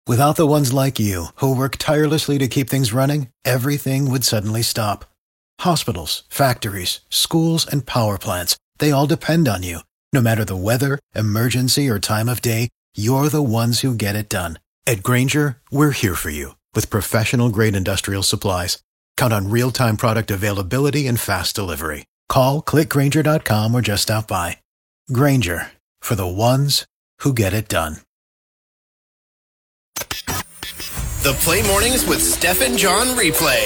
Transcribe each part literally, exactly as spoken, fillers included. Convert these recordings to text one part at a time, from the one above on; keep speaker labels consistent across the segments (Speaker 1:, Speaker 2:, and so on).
Speaker 1: Without the ones like you, who work tirelessly to keep things running, everything would suddenly stop. Hospitals, factories, schools, and power plants, they all depend on you. No matter the weather, emergency, or time of day, you're the ones who get it done. At Grainger, we're here for you with professional-grade industrial supplies. Count on real-time product availability and fast delivery. Call, click Grainger dot com, or just stop by. Grainger, for the ones who get it done.
Speaker 2: The Play Mornings with Steph and John replay.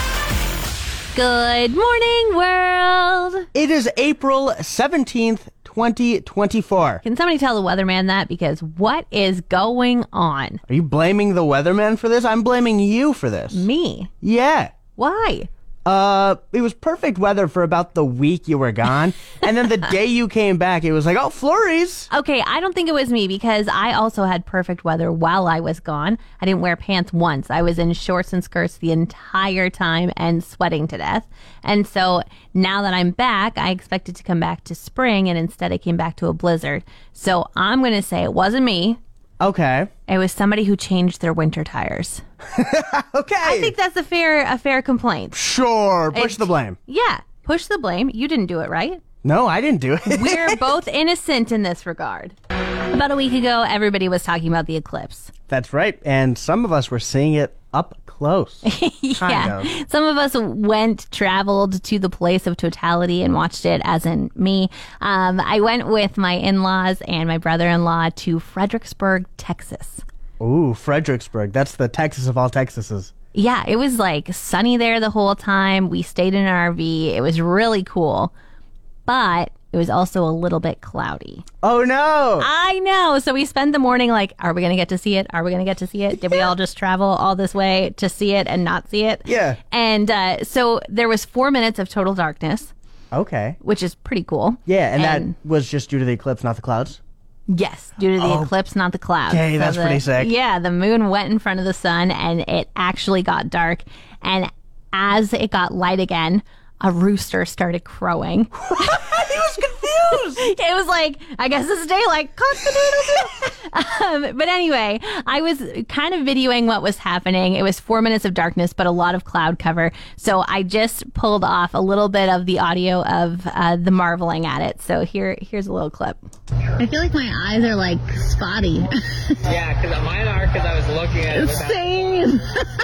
Speaker 3: Good morning, world.
Speaker 4: It is April seventeenth, twenty twenty-four.
Speaker 3: Can somebody tell the weatherman that? Because what is going on?
Speaker 4: Are you blaming the weatherman for this? I'm blaming you for this.
Speaker 3: Me?
Speaker 4: Yeah.
Speaker 3: Why?
Speaker 4: Uh, it was perfect weather for about the week you were gone. And then the day you came back, it was like, oh, flurries.
Speaker 3: Okay, I don't think it was me because I also had perfect weather while I was gone. I didn't wear pants once. I was in shorts and skirts the entire time and sweating to death. And so now that I'm back, I expected to come back to spring, and instead I came back to a blizzard. So I'm going to say it wasn't me.
Speaker 4: Okay.
Speaker 3: It was somebody who changed their winter tires.
Speaker 4: Okay.
Speaker 3: I think that's a fair a fair complaint.
Speaker 4: Sure. Push
Speaker 3: It's-
Speaker 4: the blame.
Speaker 3: Yeah, push the blame. You didn't do it, right?
Speaker 4: No, I didn't do it.
Speaker 3: We're both innocent in this regard. About a week ago, everybody was talking about the eclipse.
Speaker 4: That's right. And some of us were seeing it up close.
Speaker 3: Yeah.
Speaker 4: Kind of.
Speaker 3: Some of us went, traveled to the place of totality and watched it, as in me. Um, I went with my in-laws and my brother-in-law to Fredericksburg, Texas.
Speaker 4: Ooh, Fredericksburg. That's the Texas of all Texases.
Speaker 3: Yeah, it was like sunny there the whole time. We stayed in an R V. It was really cool. But it was also a little bit cloudy.
Speaker 4: Oh, no.
Speaker 3: I know. So we spent the morning like, are we going to get to see it? Are we going to get to see it? Did we all just travel all this way to see it and not see it?
Speaker 4: Yeah.
Speaker 3: And uh, so there was four minutes of total darkness,
Speaker 4: Okay.
Speaker 3: which is pretty cool.
Speaker 4: Yeah, and, that was just due to the eclipse, not the clouds?
Speaker 3: Yes, due to the
Speaker 4: Oh,
Speaker 3: eclipse, not the clouds.
Speaker 4: okay, that's
Speaker 3: the-
Speaker 4: pretty sick.
Speaker 3: Yeah, the moon went in front of the sun and it actually got dark. And as it got light again, a rooster started crowing.
Speaker 4: He was confused.
Speaker 3: It was like, I guess it's daylight. Cock-a-doodle-doo. um, but anyway, I was kind of videoing what was happening. It was four minutes of darkness, but a lot of cloud cover. So I just pulled off a little bit of the audio of uh, the marveling at it. So here, here's a little clip. I feel like my eyes are like spotty.
Speaker 5: Yeah, because mine are because I was looking at it.
Speaker 3: Same.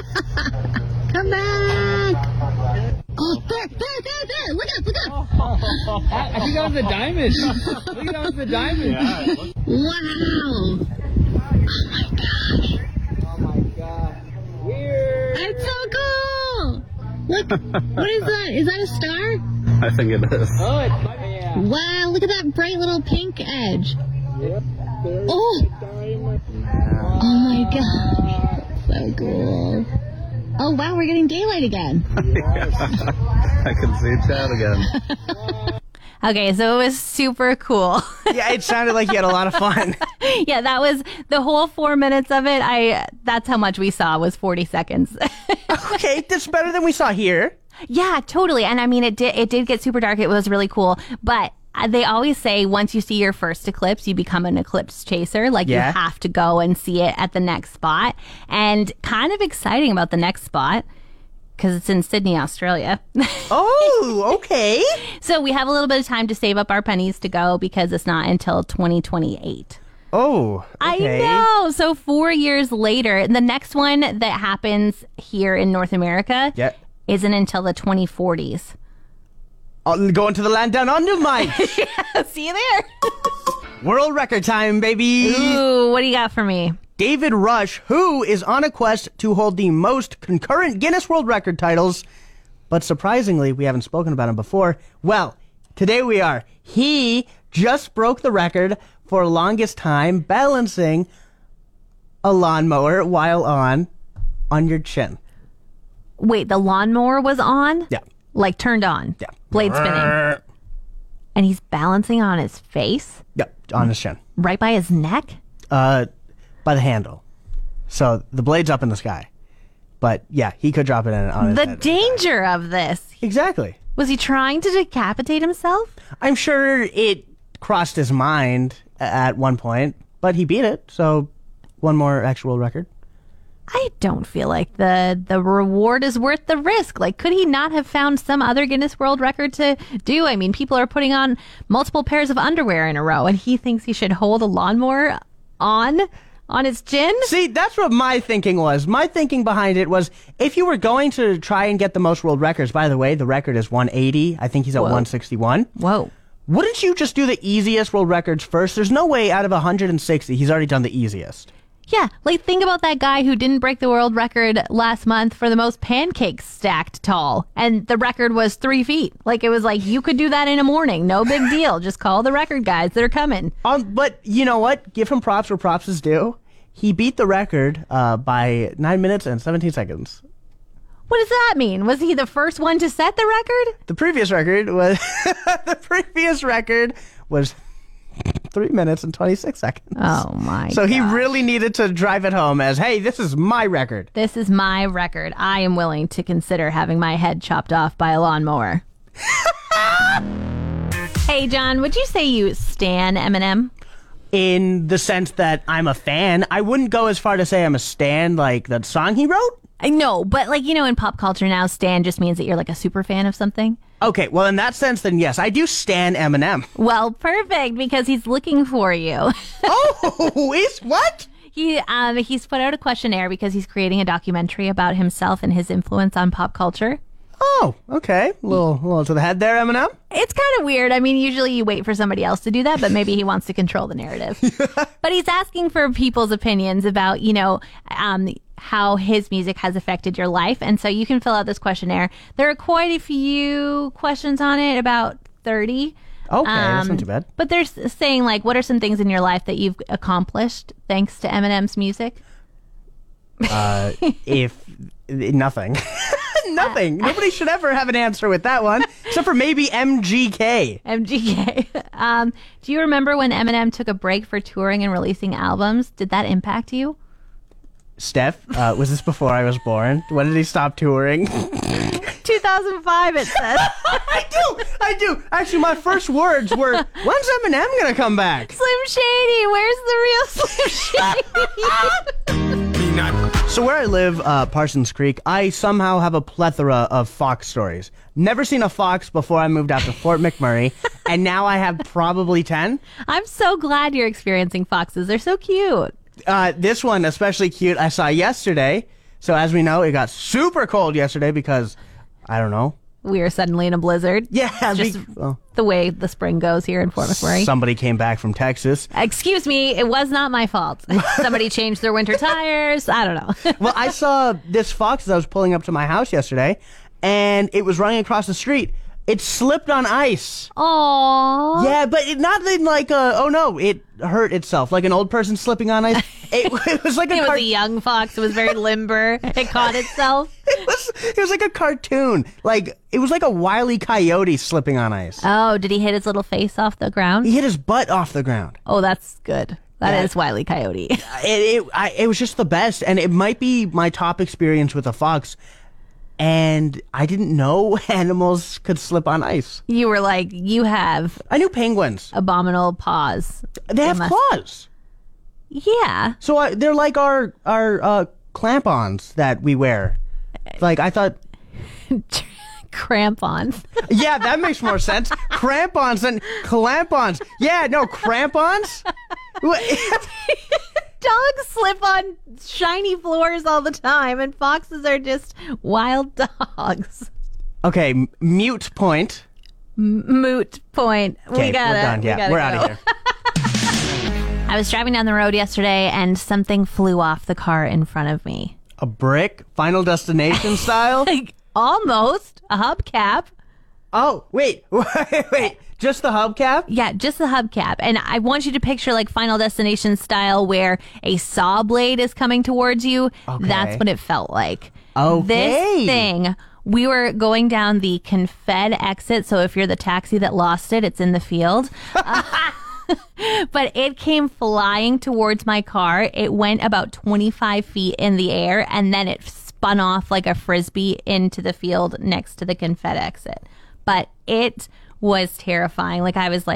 Speaker 3: Come back. Oh, there, there, there, there. Look up, look up.
Speaker 5: I, I think that was the diamond. Look at that was the diamond.
Speaker 3: Wow. Oh my gosh.
Speaker 5: Oh my god. Weird.
Speaker 3: That's so cool. Look, what is that? Is that a star?
Speaker 6: I think it is.
Speaker 5: Oh, it's yeah.
Speaker 3: Wow, look at that bright little pink edge.
Speaker 5: Yep.
Speaker 3: Oh. Oh my gosh. So cool. Oh wow, we're getting daylight again.
Speaker 6: I can see Chad again.
Speaker 3: Okay, so it was super cool.
Speaker 4: Yeah, it sounded like you had a lot of fun.
Speaker 3: Yeah, that was the whole four minutes of it. I that's how much we saw was forty seconds.
Speaker 4: Okay, that's better than we saw here.
Speaker 3: Yeah, totally. And I mean, it did it did get super dark. It was really cool. But uh, they always say once you see your first eclipse, you become an eclipse chaser. Like
Speaker 4: Yeah.
Speaker 3: you have to go and see it at the next spot. And kind of exciting about the next spot because it's in Sydney, Australia.
Speaker 4: Oh, okay.
Speaker 3: So we have a little bit of time to save up our pennies to go because it's not until twenty twenty-eight.
Speaker 4: Oh, okay.
Speaker 3: I know. So four years later, the next one that happens here in North America
Speaker 4: Yeah.
Speaker 3: isn't until the twenty forties.
Speaker 4: Oh, going to the land down under, Mike.
Speaker 3: See you there.
Speaker 4: World record time, baby.
Speaker 3: Ooh, what do you got for me?
Speaker 4: David Rush, who is on a quest to hold the most concurrent Guinness World Record titles, but surprisingly, we haven't spoken about him before. Well, today we are. He just broke the record for longest time balancing a lawnmower while on on your chin.
Speaker 3: Wait, the lawnmower was on?
Speaker 4: Yeah.
Speaker 3: Like turned on?
Speaker 4: Yeah.
Speaker 3: Blade spinning. And he's balancing on his face?
Speaker 4: Yep, on his chin.
Speaker 3: Right by his neck?
Speaker 4: Uh, by the handle. So the blade's up in the sky. But yeah, he could drop it in on his
Speaker 3: The
Speaker 4: head.
Speaker 3: danger of this.
Speaker 4: Exactly.
Speaker 3: Was he trying to decapitate himself?
Speaker 4: I'm sure it crossed his mind at one point, but he beat it. So one more actual record.
Speaker 3: I don't feel like the the reward is worth the risk. Like, could he not have found some other Guinness World Record to do? I mean, people are putting on multiple pairs of underwear in a row, and he thinks he should hold a lawnmower on on his chin?
Speaker 4: See, that's what my thinking was. My thinking behind it was, if you were going to try and get the most world records, by the way, the record is one eighty. I think he's at
Speaker 3: Whoa.
Speaker 4: one sixty-one.
Speaker 3: Whoa.
Speaker 4: Wouldn't you just do the easiest world records first? There's no way out of one hundred sixty he's already done the easiest.
Speaker 3: Yeah, like think about that guy who didn't break the world record last month for the most pancakes stacked tall, and the record was three feet. Like, it was like, you could do that in a morning, no big deal. Just call the record guys, they're coming.
Speaker 4: Um, but you know what? Give him props where props is due. He beat the record uh, by nine minutes and seventeen seconds.
Speaker 3: What does that mean? Was he the first one to set the record?
Speaker 4: The previous record was the previous record was three minutes and twenty-six seconds.
Speaker 3: Oh my!
Speaker 4: So he
Speaker 3: gosh.
Speaker 4: really needed to drive it home as, hey, this is my record.
Speaker 3: This is my record. I am willing to consider having my head chopped off by a lawnmower. Hey, John, would you say you stan Eminem?
Speaker 4: In the sense that I'm a fan, I wouldn't go as far to say I'm a stan like that song he wrote.
Speaker 3: I know, but like, you know, in pop culture now, stan just means that you're like a super fan of something.
Speaker 4: Okay, well, in that sense, then yes, I do stan Eminem.
Speaker 3: Well, perfect, because he's looking for you.
Speaker 4: Oh, is what?
Speaker 3: He um he's put out a questionnaire because he's creating a documentary about himself and his influence on pop culture.
Speaker 4: Oh, okay. A little, a little to the head there, Eminem.
Speaker 3: It's kind of weird. I mean, usually you wait for somebody else to do that, but maybe he wants to control the narrative. But he's asking for people's opinions about, you know, um, how his music has affected your life. And so you can fill out this questionnaire. There are quite a few questions on it, about thirty.
Speaker 4: Okay, that's
Speaker 3: Um,
Speaker 4: not too bad.
Speaker 3: But they're s- saying, like, what are some things in your life that you've accomplished thanks to Eminem's music?
Speaker 4: Uh, if nothing, nothing. Nobody should ever have an answer with that one, except for maybe M G K.
Speaker 3: M G K. um, do you remember when Eminem took a break for touring and releasing albums? Did that impact you?
Speaker 4: Steph, uh, was this before I was born? When did he stop touring?
Speaker 3: two thousand five, it says.
Speaker 4: I do, I do. Actually, my first words were, "When's Eminem gonna come back?"
Speaker 3: Slim Shady, where's the real Slim Shady?
Speaker 4: So where I live, uh, Parsons Creek, I somehow have a plethora of fox stories. Never seen a fox before I moved out to Fort McMurray, and now I have probably ten.
Speaker 3: I'm so glad you're experiencing foxes. They're so cute.
Speaker 4: Uh, this one especially cute I saw yesterday. So as we know, it got super cold yesterday because, I don't know.
Speaker 3: We are suddenly in a blizzard.
Speaker 4: Yeah,
Speaker 3: Just
Speaker 4: be- well,
Speaker 3: the way the spring goes here in Fort McMurray.
Speaker 4: somebody came back from Texas.
Speaker 3: Excuse me, it was not my fault. Somebody changed their winter tires. I don't know.
Speaker 4: Well, I saw this fox as I was pulling up to my house yesterday, and it was running across the street. It slipped on ice.
Speaker 3: Aww.
Speaker 4: Yeah, but it, not in like a, oh no, it hurt itself, like an old person slipping on ice. It, it was like a,
Speaker 3: It was
Speaker 4: car-
Speaker 3: a young fox. It was very limber. It caught itself.
Speaker 4: it was it was like a cartoon. Like it was like a Wile E. Coyote slipping on ice.
Speaker 3: Oh, did he hit his little face off the ground?
Speaker 4: He hit his butt off the ground.
Speaker 3: Oh, that's good. That is
Speaker 4: Yeah.
Speaker 3: Wile E. Coyote.
Speaker 4: It it, I, it was just the best, and it might be my top experience with a fox. And I didn't know animals could slip on ice.
Speaker 3: You were like, you have
Speaker 4: I knew penguins.
Speaker 3: abominable paws.
Speaker 4: They have
Speaker 3: must-
Speaker 4: claws.
Speaker 3: Yeah.
Speaker 4: So I, they're like our our uh, clamp-ons that we wear. Like I thought,
Speaker 3: Crampons.
Speaker 4: yeah, that makes more sense. Crampons and clamp-ons. Yeah, no, crampons.
Speaker 3: Dogs slip on shiny floors all the time, and foxes are just wild dogs.
Speaker 4: Okay, m- mute point.
Speaker 3: Moot point.
Speaker 4: Okay,
Speaker 3: we got
Speaker 4: we're
Speaker 3: it.
Speaker 4: done. Yeah,
Speaker 3: gotta
Speaker 4: we're out
Speaker 3: go.
Speaker 4: of here.
Speaker 3: I was driving down the road yesterday, and something flew off the car in front of me.
Speaker 4: A brick, Final Destination style.
Speaker 3: Like, almost a hubcap.
Speaker 4: Oh, wait, wait, wait. Just the hubcap?
Speaker 3: Yeah, just the hubcap. And I want you to picture like Final Destination style where a saw blade is coming towards you.
Speaker 4: Okay.
Speaker 3: That's what it felt like.
Speaker 4: Okay.
Speaker 3: This thing, we were going down the Confed exit. So if you're the taxi that lost it, it's in the field. Uh, but it came flying towards my car. It went about twenty-five feet in the air, and then it spun off like a frisbee into the field next to the Confed exit. But it was terrifying. Like, I was like,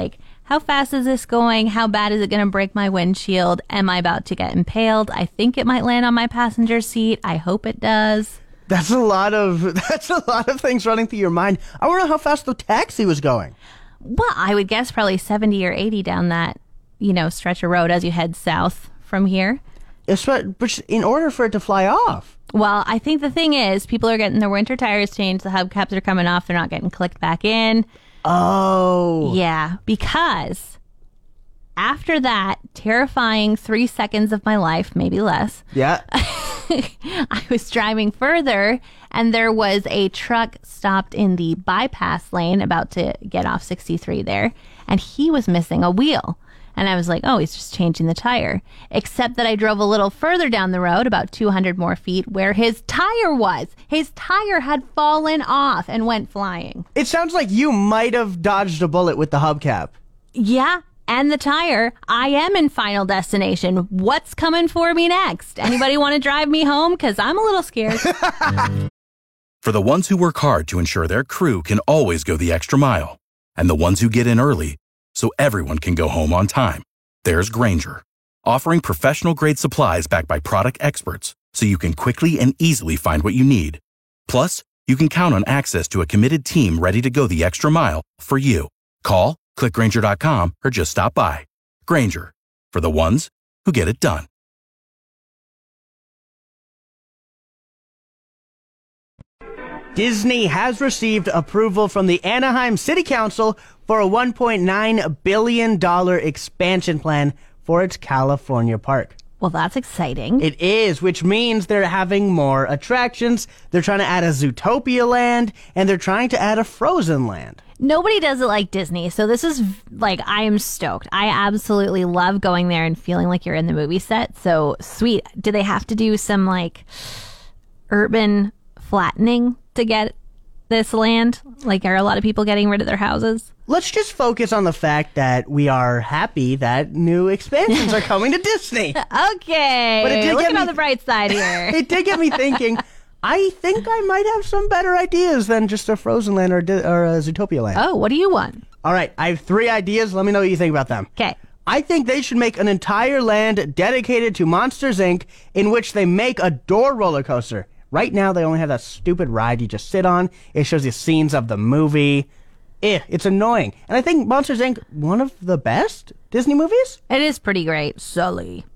Speaker 3: how fast is this going? How bad is it going to break my windshield? Am I about to get impaled? I think it might land on my passenger seat. I hope it does.
Speaker 4: That's a lot of that's a lot of things running through your mind. I wonder how fast the taxi was going.
Speaker 3: Well, I would guess probably seventy or eighty down that, you know, stretch of road as you head south from here.
Speaker 4: It's what, but in order for it to fly off.
Speaker 3: Well, I think the thing is, people are getting their winter tires changed. The hubcaps are coming off. They're not getting clicked back in.
Speaker 4: Oh.
Speaker 3: Yeah, because after that terrifying three seconds of my life, maybe less,
Speaker 4: Yeah.
Speaker 3: I was driving further and there was a truck stopped in the bypass lane about to get off sixty-three there, and he was missing a wheel. And I was like, oh, he's just changing the tire. Except that I drove a little further down the road, about two hundred more feet, where his tire was. His tire had fallen off and went flying.
Speaker 4: It sounds like you might have dodged a bullet with the hubcap.
Speaker 3: Yeah, and the tire. I am in Final Destination. What's coming for me next? Anybody want to drive me home? Because I'm a little scared.
Speaker 7: For the ones who work hard to ensure their crew can always go the extra mile, and the ones who get in early so everyone can go home on time, there's Grainger, offering professional-grade supplies backed by product experts so you can quickly and easily find what you need. Plus, you can count on access to a committed team ready to go the extra mile for you. Call, click Grainger dot com, or just stop by. Grainger, for the ones who get it done.
Speaker 4: Disney has received approval from the Anaheim City Council for a one point nine billion dollars expansion plan for its California park.
Speaker 3: Well, that's exciting.
Speaker 4: It is, which means they're having more attractions. They're trying to add a Zootopia land, and they're trying to add a Frozen land.
Speaker 3: Nobody does it like Disney, so this is like, I am stoked. I absolutely love going there and feeling like you're in the movie set. So sweet. Do they have to do some like urban flattening to get this land? Like, are a lot of people getting rid of their houses?
Speaker 4: Let's just focus on the fact that we are happy that new expansions are coming to Disney.
Speaker 3: Okay.
Speaker 4: But it did
Speaker 3: Looking
Speaker 4: get me-
Speaker 3: on the bright side here.
Speaker 4: It did get me thinking, I think I might have some better ideas than just a Frozen land or, Di- or a Zootopia land.
Speaker 3: Oh, what do you want?
Speaker 4: All right, I have three ideas. Let me know what you think about them.
Speaker 3: Okay.
Speaker 4: I think they should make an entire land dedicated to Monsters, Incorporated, in which they make a door roller coaster. Right now, they only have that stupid ride you just sit on. It shows you scenes of the movie. Eh, it's annoying. And I think Monsters, Incorporated, one of the best Disney movies?
Speaker 3: It is pretty great. Sully.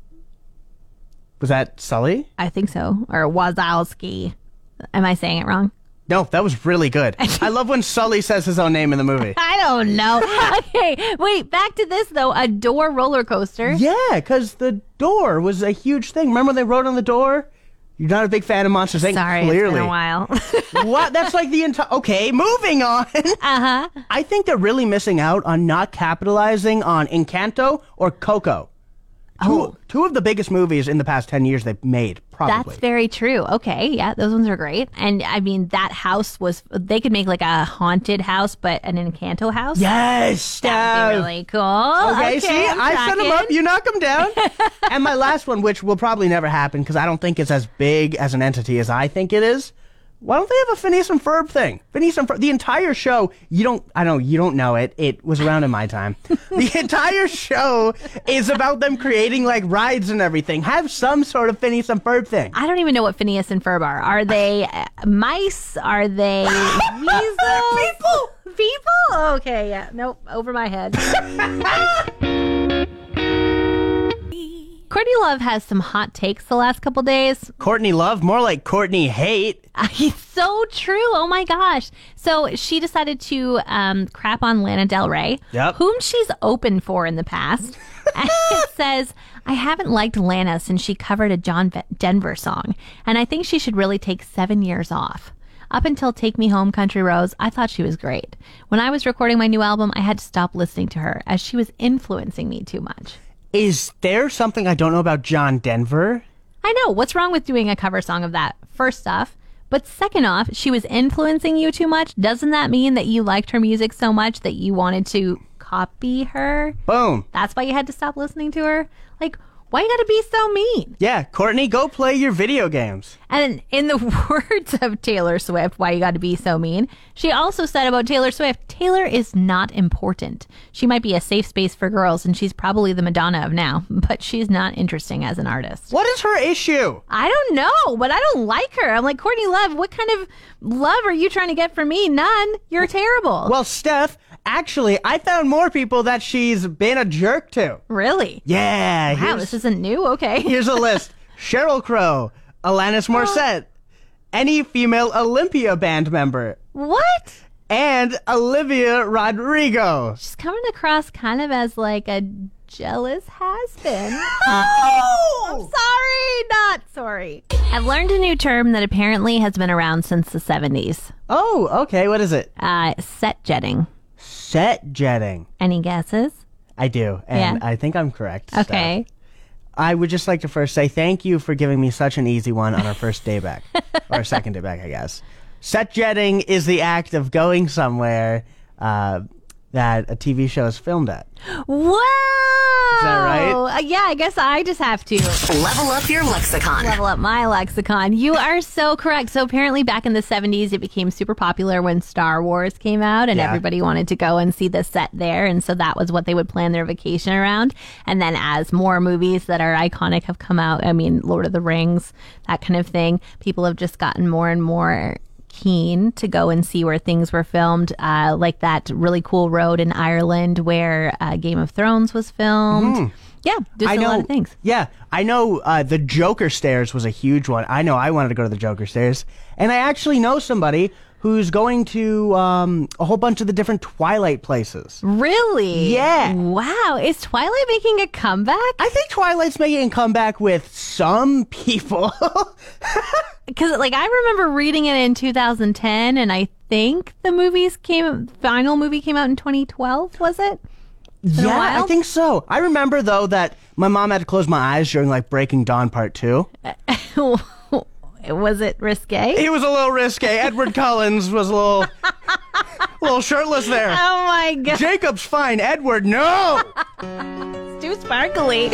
Speaker 4: Was that Sully?
Speaker 3: I think so. Or Wazowski. Am I saying it wrong?
Speaker 4: No, that was really good. I love when Sully says his own name in the movie.
Speaker 3: I don't know. Okay, wait, back to this, though. A door roller coaster.
Speaker 4: Yeah, because the door was a huge thing. Remember when they wrote on the door? You're not a big fan of Monsters, Incorporated.
Speaker 3: Sorry,
Speaker 4: Clearly.
Speaker 3: it's been a while.
Speaker 4: What? That's like the entire... Okay, moving on.
Speaker 3: Uh-huh.
Speaker 4: I think they're really missing out on not capitalizing on Encanto or Coco. Two,
Speaker 3: Oh.
Speaker 4: two of the biggest movies in the past ten years they've made, probably.
Speaker 3: That's very true. Okay, yeah, those ones are great. And I mean, that house was, they could make like a haunted house, but an Encanto house.
Speaker 4: Yes!
Speaker 3: That would be
Speaker 4: Steph.
Speaker 3: really cool.
Speaker 4: Okay, see,
Speaker 3: I'm
Speaker 4: I set them up,
Speaker 3: tracking.
Speaker 4: you knock them down. And my last one, which will probably never happen because I don't think it's as big as an entity as I think it is. Why don't they have a Phineas and Ferb thing? Phineas and Ferb, the entire show, you don't, I know, you don't know it. It was around in my time. The entire show is about them creating like rides and everything. Have some sort of Phineas and Ferb thing.
Speaker 3: I don't even know what Phineas and Ferb are. Are they uh, mice? Are they weasels?
Speaker 4: People!
Speaker 3: People? Okay, yeah. Nope, over my head. Courtney Love has some hot takes the last couple days.
Speaker 4: Courtney Love, more like Courtney Hate.
Speaker 3: It's so true. Oh my gosh. So she decided to um, crap on Lana Del Rey,
Speaker 4: Yep.
Speaker 3: whom she's opened for in the past. And it says, I haven't liked Lana since she covered a John Ve- Denver song, and I think she should really take seven years off. Up until Take Me Home, Country Roads, I thought she was great. When I was recording my new album, I had to stop listening to her as she was influencing me too much.
Speaker 4: Is there something I don't know about John Denver?
Speaker 3: I know. What's wrong with doing a cover song of that? First off. But second off, she was influencing you too much. Doesn't that mean that you liked her music so much that you wanted to copy her?
Speaker 4: Boom.
Speaker 3: That's why you had to stop listening to her? Like, Why you gotta be so mean?
Speaker 4: Yeah, Courtney, go play your video games.
Speaker 3: And in the words of Taylor Swift, why you gotta be so mean, she also said about Taylor Swift, Taylor is not important. She might be a safe space for girls, and she's probably the Madonna of now, but she's not interesting as an artist.
Speaker 4: What is her issue?
Speaker 3: I don't know, but I don't like her. I'm like, Courtney Love, what kind of love are you trying to get from me? None. You're terrible.
Speaker 4: Well, Steph, actually, I found more people that she's been a jerk to.
Speaker 3: Really?
Speaker 4: Yeah.
Speaker 3: Wow, this isn't new? Okay.
Speaker 4: Here's a list. Sheryl Crow, Alanis Morissette, any female Olympia band member,
Speaker 3: What?
Speaker 4: and Olivia Rodrigo.
Speaker 3: She's coming across kind of as like a jealous has-been.
Speaker 4: Oh!
Speaker 3: I'm sorry, not sorry. I've learned a new term that apparently has been around since the seventies.
Speaker 4: Oh, okay. What is it?
Speaker 3: Uh, set jetting.
Speaker 4: Set jetting.
Speaker 3: Any guesses?
Speaker 4: I do, and
Speaker 3: Yeah.
Speaker 4: I think I'm correct. Steph.
Speaker 3: Okay.
Speaker 4: I would just like to first say thank you for giving me such an easy one on our first day back. Or second day back, I guess. Set jetting is the act of going somewhere uh, that a T V show is filmed at.
Speaker 3: Wow.
Speaker 4: Is that right?
Speaker 3: Uh, yeah, I guess I just have to
Speaker 8: Level up your lexicon.
Speaker 3: level up my lexicon. You are so correct. So apparently back in the seventies, it became super popular when Star Wars came out and
Speaker 4: Yeah.
Speaker 3: everybody wanted to go and see the set there. And so that was what they would plan their vacation around. And then as more movies that are iconic have come out, I mean, Lord of the Rings, that kind of thing, people have just gotten more and more keen to go and see where things were filmed, uh, like that really cool road in Ireland where uh, Game of Thrones was filmed. Yeah, just
Speaker 4: I
Speaker 3: a
Speaker 4: know.
Speaker 3: lot of things.
Speaker 4: Yeah, I know uh, the Joker Stairs was a huge one. I know I wanted to go to the Joker Stairs. And I actually know somebody who's going to um, a whole bunch of the different Twilight places.
Speaker 3: Really?
Speaker 4: Yeah.
Speaker 3: Wow. Is Twilight making a comeback?
Speaker 4: I think Twilight's making a comeback with some people.
Speaker 3: Because, like, I remember reading it in two thousand ten, and I think the movies came, final movie came out in twenty twelve, was it? Been a
Speaker 4: Yeah, I
Speaker 3: while?
Speaker 4: think so. I remember, though, that my mom had to close my eyes during, like, Breaking Dawn Part two.
Speaker 3: Was it risque?
Speaker 4: It was a little risque. Edward Collins was a little, a little shirtless there.
Speaker 3: Oh my god.
Speaker 4: Jacob's fine. Edward, no!
Speaker 3: It's too sparkly.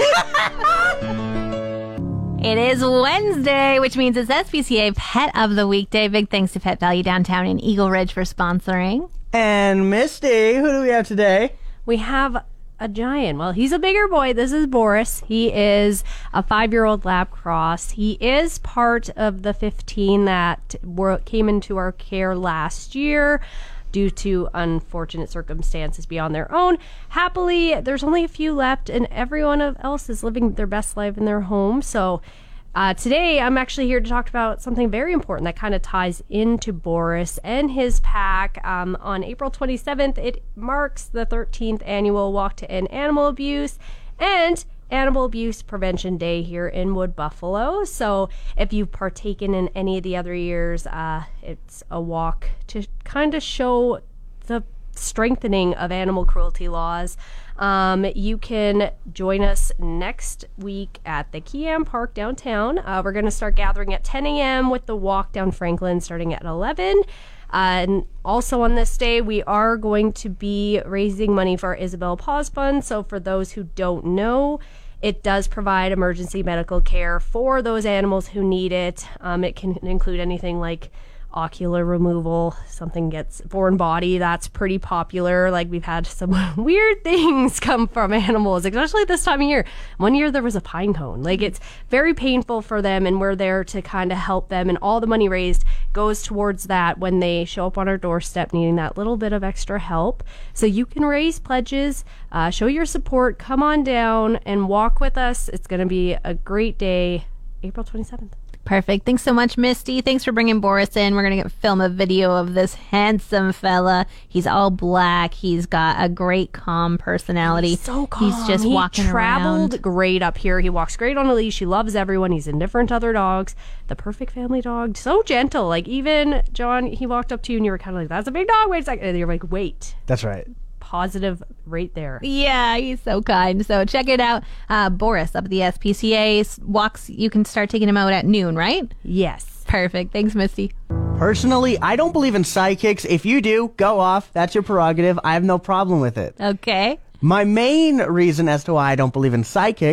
Speaker 3: It is Wednesday, which means it's S P C A Pet of the Weekday. Big thanks to Pet Value Downtown in Eagle Ridge for sponsoring.
Speaker 4: And Misty, who do we have today?
Speaker 9: We have a giant. Well, he's a bigger boy. This is Boris. He is a five-year-old lab cross. He is part of the fifteen that were, came into our care last year due to unfortunate circumstances beyond their own. Happily, there's only a few left, and everyone else is living their best life in their home. So uh, today, I'm actually here to talk about something very important that kind of ties into Boris and his pack. Um, on April twenty-seventh, it marks the thirteenth annual Walk to End Animal Abuse and Animal Abuse Prevention Day here in Wood Buffalo. So if you've partaken in any of the other years, uh, it's a walk to kind of show the strengthening of animal cruelty laws. Um, you can join us next week at the Kiam Park downtown. Uh, we're going to start gathering at ten a.m. with the walk down Franklin starting at eleven. Uh, and also on this day, we are going to be raising money for our Isabel Paws Fund. So for those who don't know, it does provide emergency medical care for those animals who need it. Um, it can include anything like ocular removal, something gets foreign body, that's pretty popular. Like, we've had some weird things come from animals, especially this time of year. One year there was a pine cone. Like, it's very painful for them, and we're there to kind of help them, and all the money raised goes towards that when they show up on our doorstep needing that little bit of extra help. So you can raise pledges, uh, show your support, come on down and walk with us. It's going to be a great day, April twenty-seventh.
Speaker 3: Perfect. Thanks so much, Misty. Thanks for bringing Boris in. We're going to get film a video of this handsome fella. He's all black. He's got a great calm personality.
Speaker 9: He's so calm.
Speaker 3: He's just
Speaker 9: he
Speaker 3: walking
Speaker 9: traveled
Speaker 3: around.
Speaker 9: great up here. He walks great on a leash. He loves everyone. He's indifferent to other dogs. The perfect family dog. So gentle. Like, even John, he walked up to you and you were kind of like, that's a big dog. Wait a second. And you're like, wait.
Speaker 4: That's right.
Speaker 9: Positive right there.
Speaker 3: Yeah, he's so kind. So check it out. Uh, Boris up at the S P C A walks. You can start taking him out at noon, right?
Speaker 9: Yes.
Speaker 3: Perfect. Thanks, Misty.
Speaker 4: Personally, I don't believe in sidekicks. If you do, go off. That's your prerogative. I have no problem with it.
Speaker 3: Okay.
Speaker 4: My main reason as to why I don't believe in sidekicks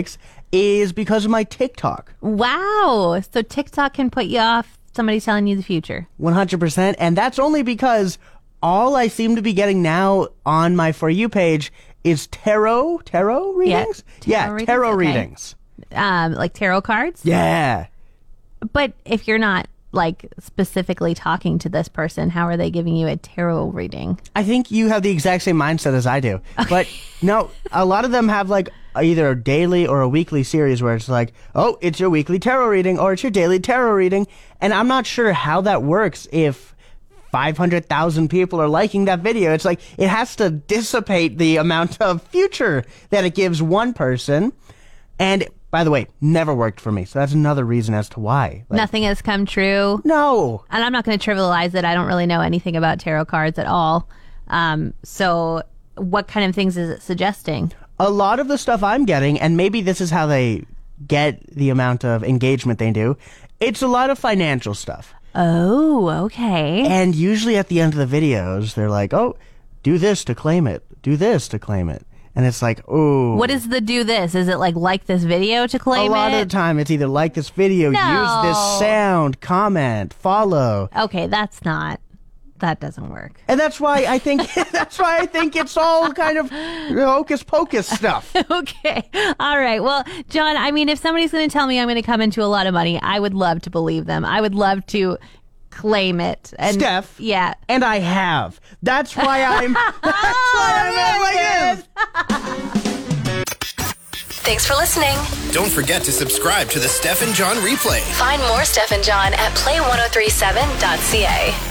Speaker 4: is because of my TikTok.
Speaker 3: Wow. So TikTok can put you off somebody telling you the future.
Speaker 4: one hundred percent. And that's only because all I seem to be getting now on my For You page is tarot, tarot readings?
Speaker 3: Yeah,
Speaker 4: Yeah,
Speaker 3: tarot
Speaker 4: tarot
Speaker 3: readings, okay.
Speaker 4: readings.
Speaker 3: Um, like tarot cards?
Speaker 4: Yeah.
Speaker 3: But if you're not like specifically talking to this person, how are they giving you a tarot reading?
Speaker 4: I think you have the exact same mindset as I do. But no, a lot of them have like either a daily or a weekly series where it's like, oh, it's your weekly tarot reading or it's your daily tarot reading. And I'm not sure how that works if five hundred thousand people are liking that video. It's like it has to dissipate the amount of future that it gives one person. And by the way, never worked for me. So that's another reason as to why. Like,
Speaker 3: Nothing has come true.
Speaker 4: No.
Speaker 3: And I'm not going to trivialize it. I don't really know anything about tarot cards at all. Um, so what kind of things is it suggesting?
Speaker 4: A lot of the stuff I'm getting, and maybe this is how they get the amount of engagement they do, it's a lot of financial stuff.
Speaker 3: Oh, okay.
Speaker 4: And usually at the end of the videos, they're like, oh, do this to claim it. Do this to claim it. And it's like, oh.
Speaker 3: What is the do this? Is it like like this video to claim it?
Speaker 4: A lot
Speaker 3: it?
Speaker 4: of the time, it's either like this video,
Speaker 3: No.
Speaker 4: use this sound, comment, follow.
Speaker 3: Okay, that's not. That doesn't work.
Speaker 4: And that's why I think that's why I think it's all kind of hocus pocus stuff.
Speaker 3: Okay. All right. Well, John, I mean, if somebody's going to tell me I'm going to come into a lot of money, I would love to believe them. I would love to claim it. And
Speaker 4: Steph.
Speaker 3: Yeah.
Speaker 4: And I have. That's why I'm that's why I'm at like this.
Speaker 8: Thanks for listening.
Speaker 2: Don't forget to subscribe to the Steph and John replay.
Speaker 8: Find more Steph and John at play ten thirty-seven dot c a.